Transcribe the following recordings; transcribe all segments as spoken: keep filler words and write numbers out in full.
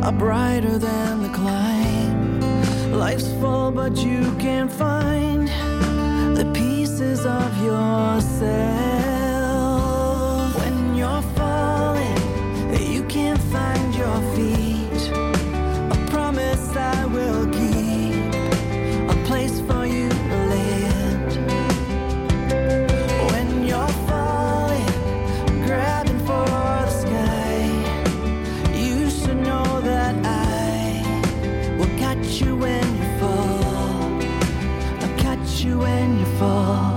are brighter than the climb. Life's full, but you can't find the pieces of yourself. When you're falling, you can't find your feet. A promise I will keep, a place for you to land. When you're falling, grabbing for the sky, you should know that I will catch you when you fall. I'll catch you when you fall.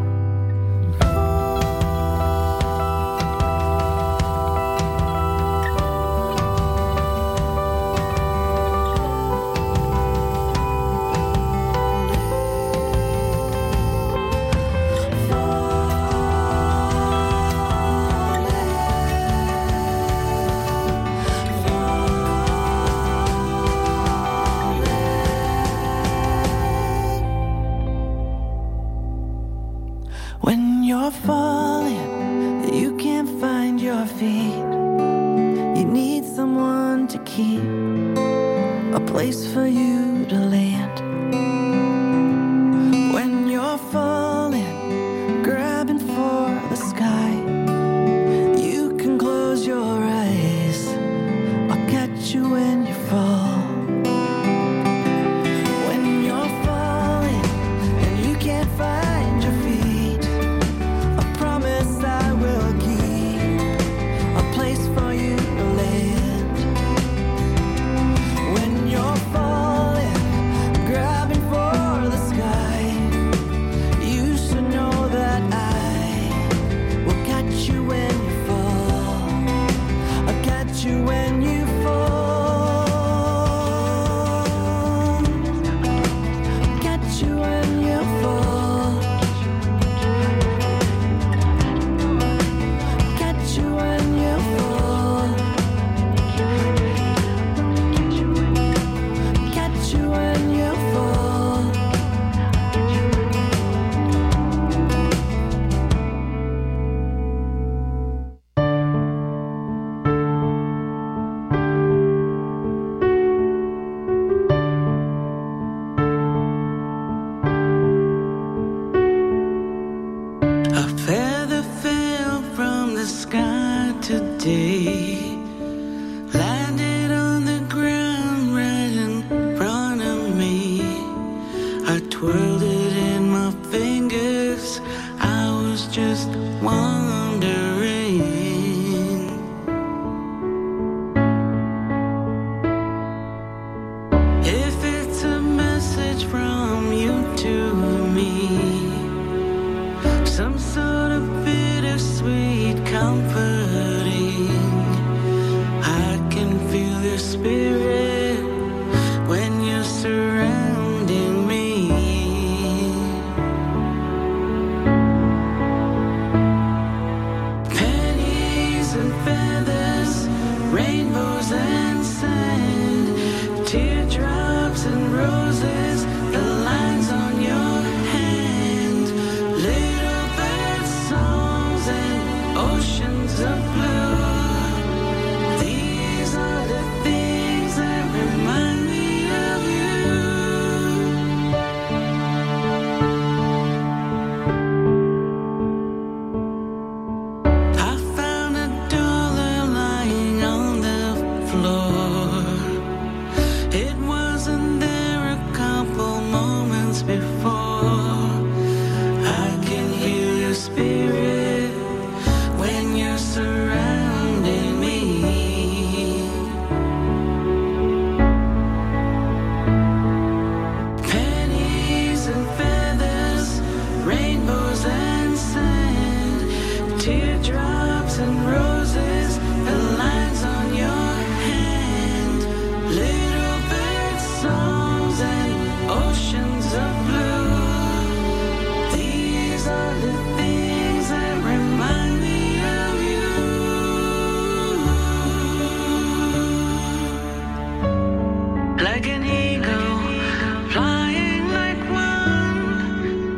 When you're falling, you can't find your feet. You need someone to keep, a place for you to land. When you're falling, grabbing for the sky, you can close your eyes, I'll catch you when you fall. When you're falling and you can't find your feet, I will keep a place for you to land. When you're falling, grabbing for the sky, you should know that I will catch you when you fall. I'll catch you when you fall. I'll catch you when you fall.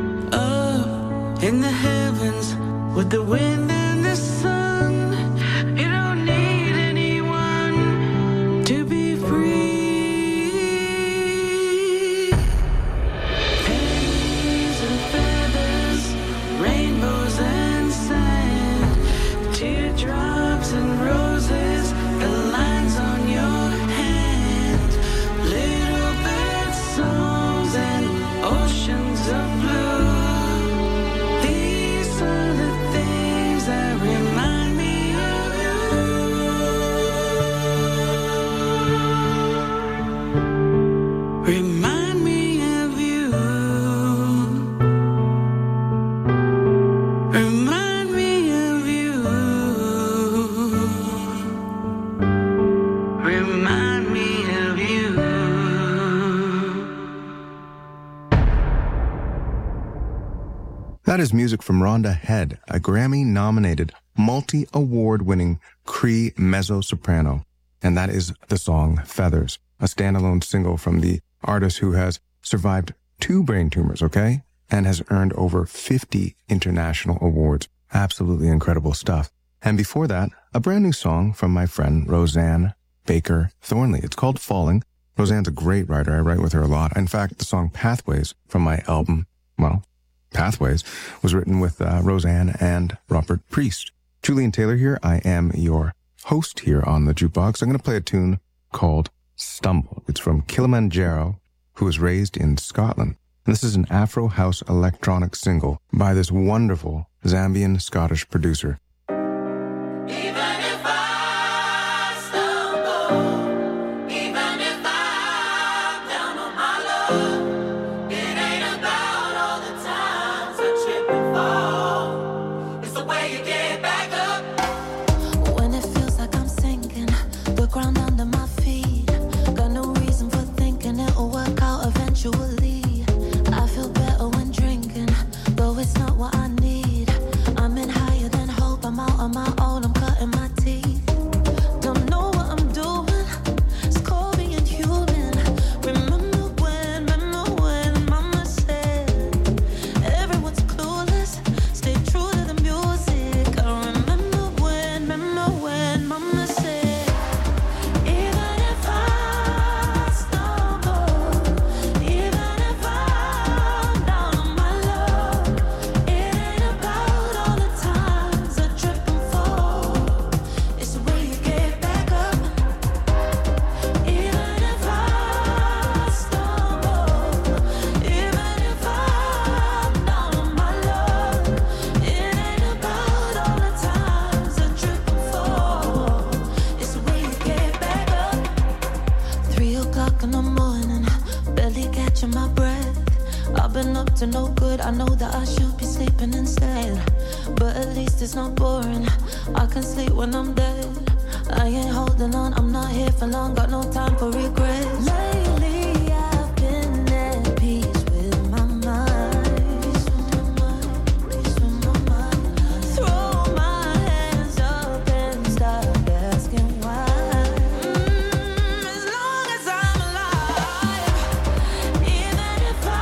In the heavens with the wind and the sun, That is music from Rhonda Head, a Grammy-nominated, multi-award-winning Cree mezzo-soprano. And that is the song Feathers, a standalone single from the artist who has survived two brain tumors, okay? And has earned over fifty international awards. Absolutely incredible stuff. And before that, a brand new song from my friend Roseanne Baker Thornley. It's called Falling. Roseanne's a great writer. I write with her a lot. In fact, the song Pathways from my album, well, Pathways, was written with uh, Roseanne and Robert Priest. Julian Taylor here. I am your host here on the Jukebox. I'm going to play a tune called Stumble. It's from Kilimanjaro, who was raised in Scotland. And this is an Afro house electronic single by this wonderful Zambian Scottish producer. To no good, I know that I should be sleeping instead, but at least it's not boring. I can sleep when I'm dead. I ain't holding on, I'm not here for long. Got no time for regrets. Lately I've been at peace with my mind. Peace with my mind, peace with my mind. Throw my hands up and stop asking why. Mm, as long as I'm alive, even if I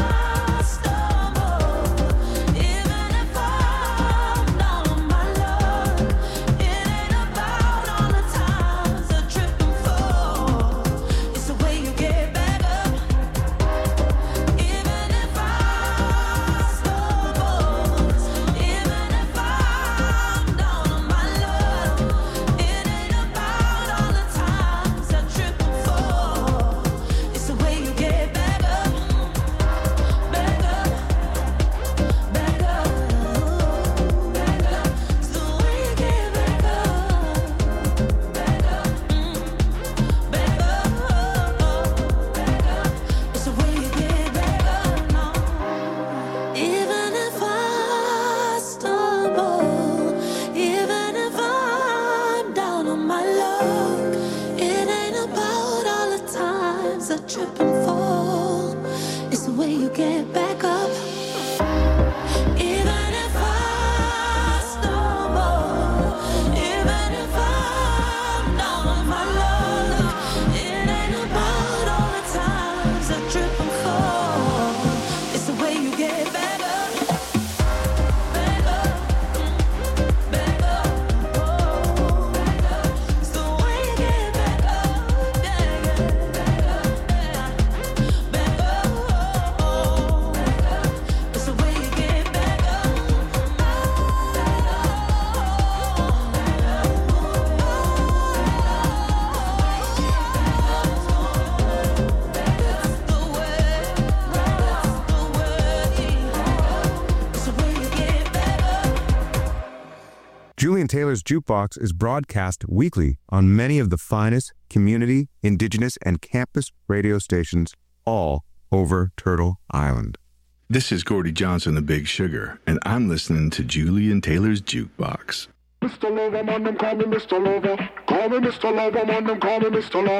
Julian Taylor's Jukebox is broadcast weekly on many of the finest community, indigenous, and campus radio stations all over Turtle Island. This is Gordie Johnson, the Big Sugar, and I'm listening to Julian Taylor's Jukebox. Mister Lover, man, them call me Mister Lover. Call me Mister Lover, man, them call me Mister Lover.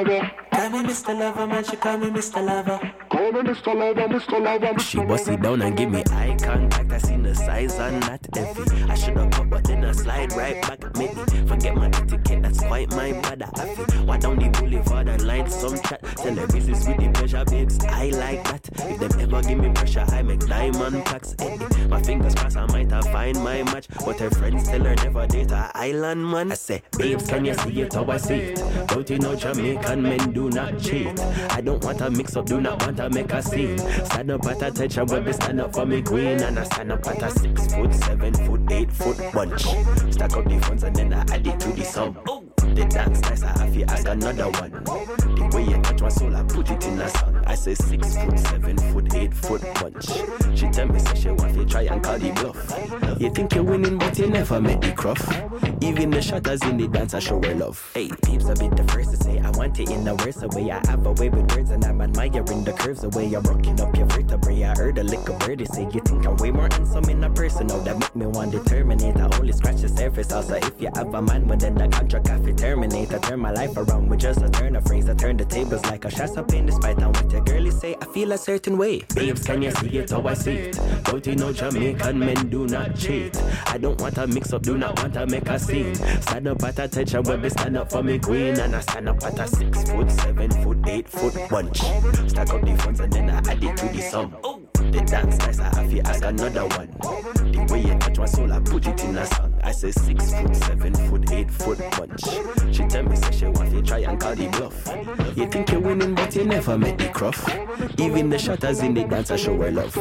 Call me Mister Lover, man, she call me Mister Lover. Call me Mister Lover, Mister Lover, Mister She bust it down and give me eye contact. I seen the size and not heavy. I should have cut, but then I slide right back. Make me forget my etiquette, that's quite my bad. I feel why down the boulevard and line some chat. Tell her business with the pressure, babes, I like that. If them ever give me pressure, I make diamond packs. Eddie, my fingers crossed, I might have find my match. But her friends tell her never date a island man. I say, babes, can you see it how I see it? Don't you know Jamaican men do not cheat? I don't want to mix up, do not want to make a scene. Stand up at attention, baby, stand up for me queen. And I stand up at a six foot, seven foot, eight foot bunch. Stack up the funds and then I add it to the sum. The dance nice, I have to ask another one. The way you touch my soul, I put it in the sun. I say six foot, seven foot, eight foot bunch. She tell me, say she want to try and call the bluff. You think you're winning, but you never met the cruff. Even the shutters in the dance, I show her love. Hey, peeps, a bit the first to say I want it in the worst way. I have a way with words and I'm admiring the curves, the way you're rocking up your vertebrae. I heard a little birdie say you think I'm way more handsome in a person. Now that make me want to terminate. I only scratch the surface. Also, if you have a man, well then the contract I fit terminate. I turn my life around with just a turn of phrase. I turn the tables like a shot up in despite and what your girlie say. I feel a certain way. Babes, can you see it how I see it? Don't you know Jamaican men do not cheat? I don't want to mix up, do not want to make a scene. Stand up at attention, baby, stand up for me queen. And I stand up at a six foot, seven foot, eight foot bunch. Stack up the funds and then I add it to the sum. The dance nice, I have to ask another one. The way you touch my soul, I put it in a song. I say six foot, seven foot, eight foot bunch. She tell me, say she want to try and call the bluff. You think you're winning, but you never met the cruff. Even the shutters in the dance, I show her love.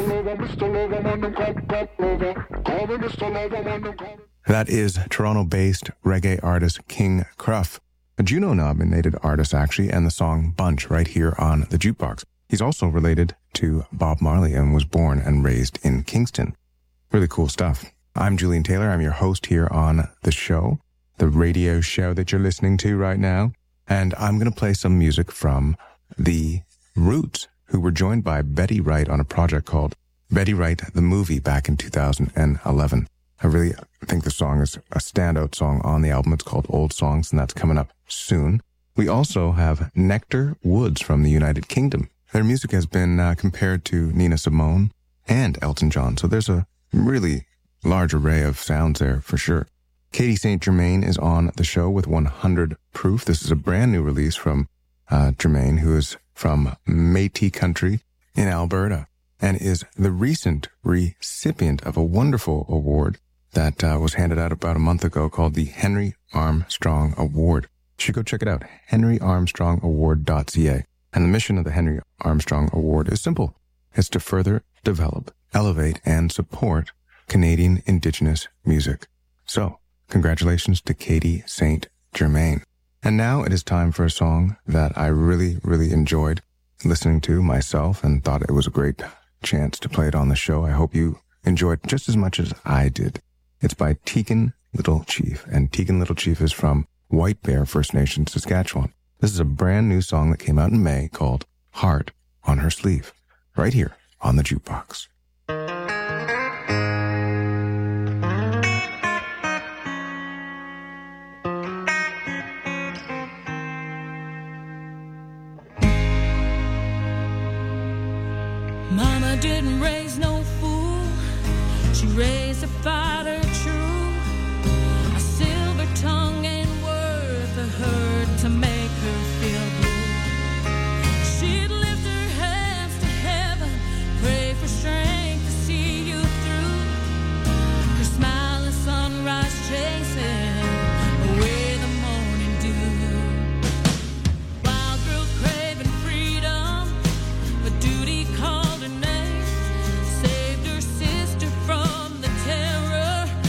That is Toronto-based reggae artist King Cruff, a Juno-nominated artist actually, and the song Bunch right here on the Jukebox. He's also related to Bob Marley and was born and raised in Kingston. Really cool stuff. I'm Julian Taylor. I'm your host here on the show, the radio show that you're listening to right now. And I'm going to play some music from the Roots, who were joined by Betty Wright on a project called Betty Wright the Movie back in two thousand eleven. I really think the song is a standout song on the album. It's called Old Songs, and that's coming up soon. We also have Nectar Woods from the United Kingdom. Their music has been uh, compared to Nina Simone and Elton John, so there's a really large array of sounds there for sure. Katie Saint Germain is on the show with one hundred Proof. This is a brand new release from uh, Germain, who is from Métis Country in Alberta and is the recent recipient of a wonderful award that uh, was handed out about a month ago called the Henry Armstrong Award. You should go check it out, henry armstrong award dot c a. And the mission of the Henry Armstrong Award is simple. It's to further develop, elevate, and support Canadian Indigenous music. So, congratulations to Katie Saint Germain. And now it is time for a song that I really, really enjoyed listening to myself and thought it was a great chance to play it on the show. I hope you enjoyed just as much as I did. It's by Tegan Little Chief, and Tegan Little Chief is from White Bear First Nation, Saskatchewan. This is a brand new song that came out in May called Heart on Her Sleeve, right here on the Jukebox. Mama didn't raise no fool. She raised a fighter true. A silver tongue ain't worth a hurt to make her feel blue. She'd lift her hands to heaven, pray for strength to see you through. Her smile is sunrise chasing away the morning dew. Wild girl craving freedom, but duty called her name. Saved her sister from the terror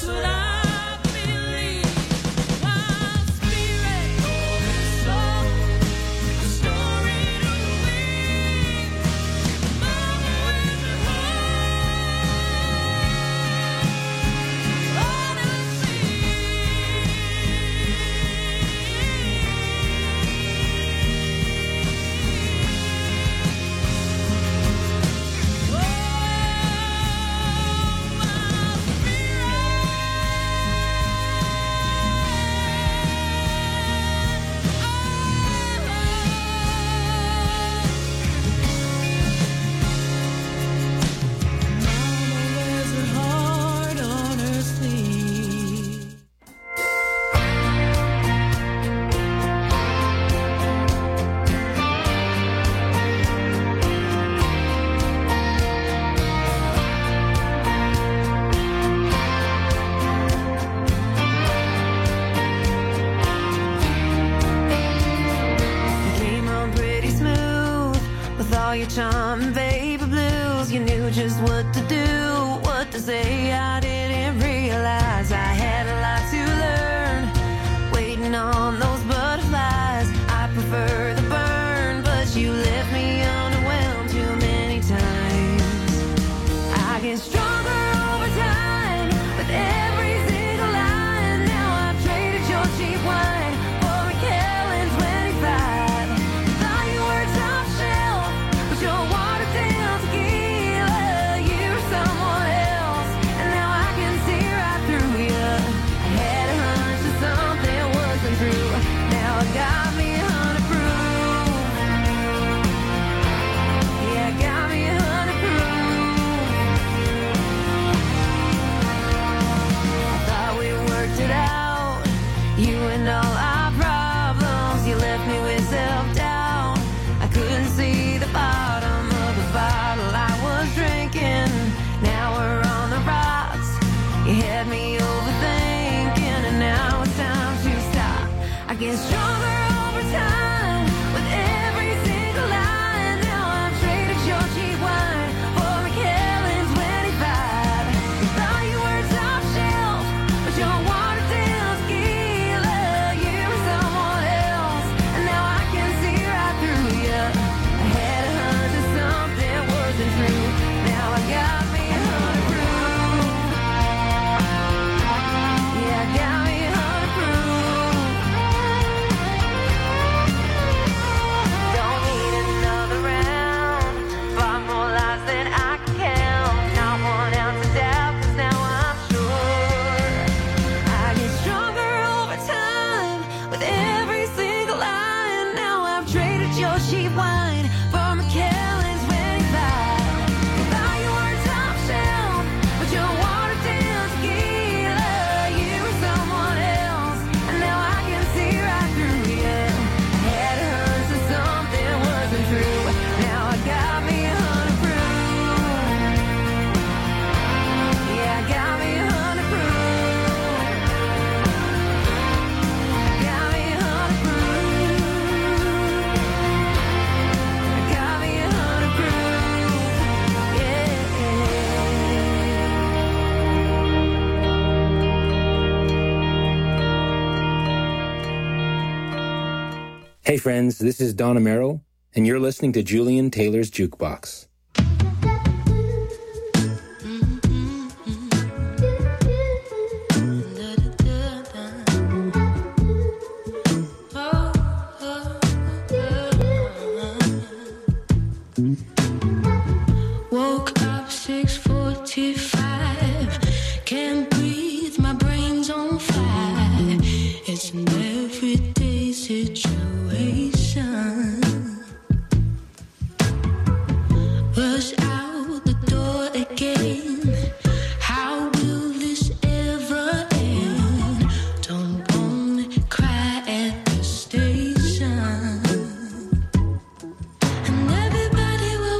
all your charm and baby blues. You knew just what to do, what to say. I didn't realize I had a lot to learn, waiting on those butterflies. I prefer the burn, but you left me underwhelmed too many times. I get stronger over time with every single line. Now I've traded your cheap wine for a Macallan twenty-five. Thought you were top shelf, but you're watered down tequila. You're someone else, and now I can see right through you. I had a hunch that something wasn't true. Now I got me a hundred proof. Yeah, I got me a hundred proof. I thought we worked it out, you and all our problems. You left me with self-doubt. I couldn't see the bottom of the bottle I was drinking. Now we're on the rocks. You had me overthinking, and now it's time to stop. I get stronger over time with every single line. Now I've traded your cheap wine for a Macallan twenty-five. You thought you were top shelf, but you're watered down tequila. You were someone else, and now I can see right through you. I had a hunch that something wasn't true. Now I got me a hundred proof. Yeah, I got me a hundred proof. Don't need another round. Far more lies than I can count. Not one ounce of doubt, 'cause now I'm sure. I get stronger over time with every single line. Now I've traded your cheap wine for a Macallan twenty-five. You thought you were top shelf, but you're watered down tequila. You were someone else, and now I can see right through you. I had a hunch that something wasn't true. Now I got me a hundred proof. Yeah, I got me a hundred proof. Got me a hundred proof. I got me a hundred proof. Yeah. Hey friends, this is Don Amero, and you're listening to Julian Taylor's Jukebox. Woke up six forty-five. Can't breathe, my brain's on fire. It's an everyday situation. Rush out the door again. How will this ever end? Don't wanna cry at the station. And everybody will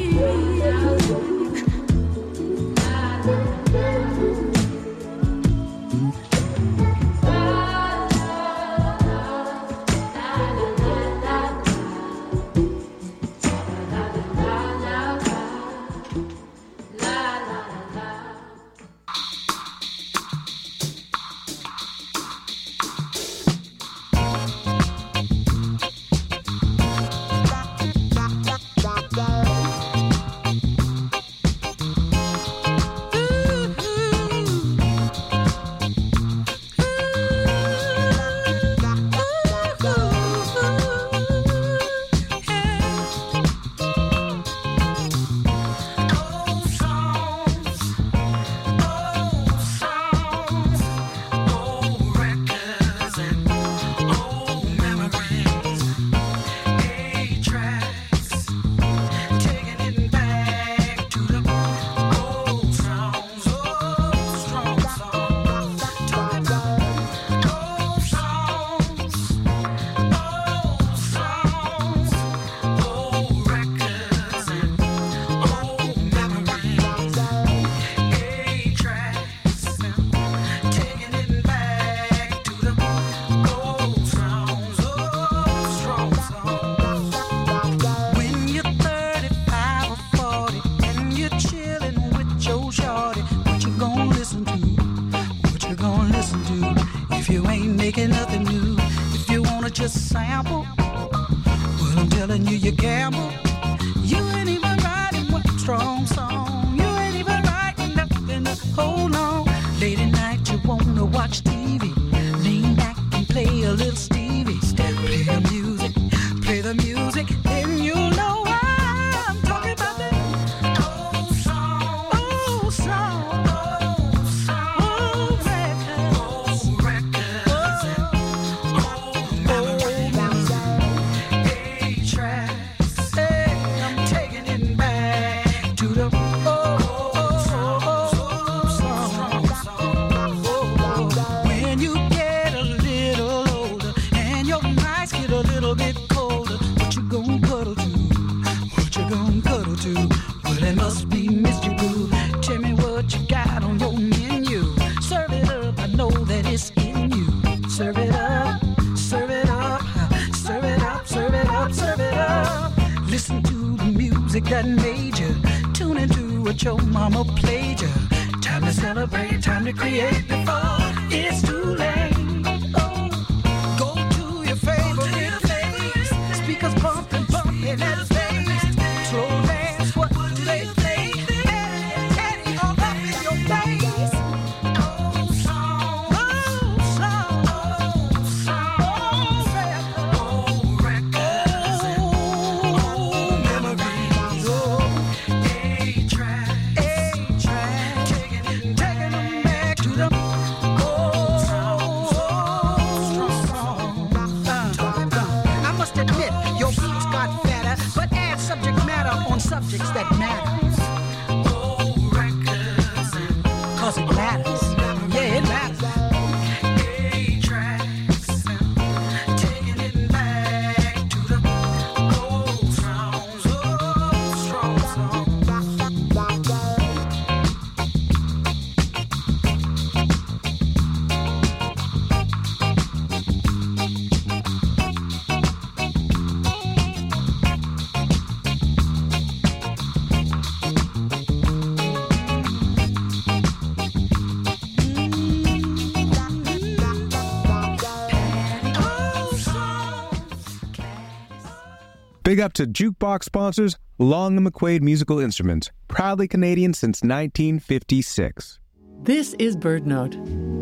Big up to Jukebox sponsors Long and McQuaid Musical Instruments, proudly Canadian since nineteen fifty-six. This is Bird Note.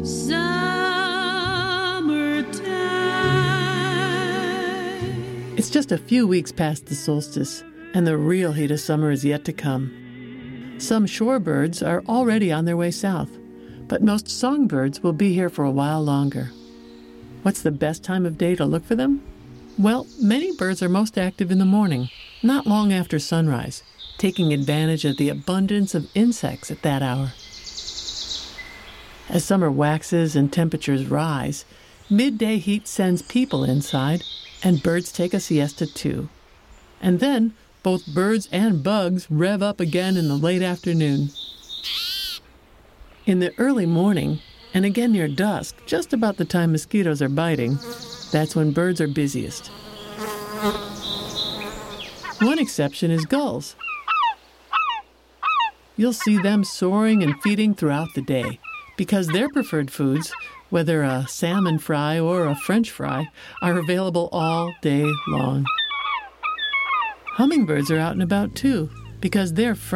Summertime. It's just a few weeks past the solstice, and the real heat of summer is yet to come. Some shorebirds are already on their way south, but most songbirds will be here for a while longer. What's the best time of day to look for them? Well, many birds are most active in the morning, not long after sunrise, taking advantage of the abundance of insects at that hour. As summer waxes and temperatures rise, midday heat sends people inside, and birds take a siesta too. And then, both birds and bugs rev up again in the late afternoon. In the early morning, and again near dusk, just about the time mosquitoes are biting, that's when birds are busiest. One exception is gulls. You'll see them soaring and feeding throughout the day, because their preferred foods, whether a salmon fry or a French fry, are available all day long. Hummingbirds are out and about too, because their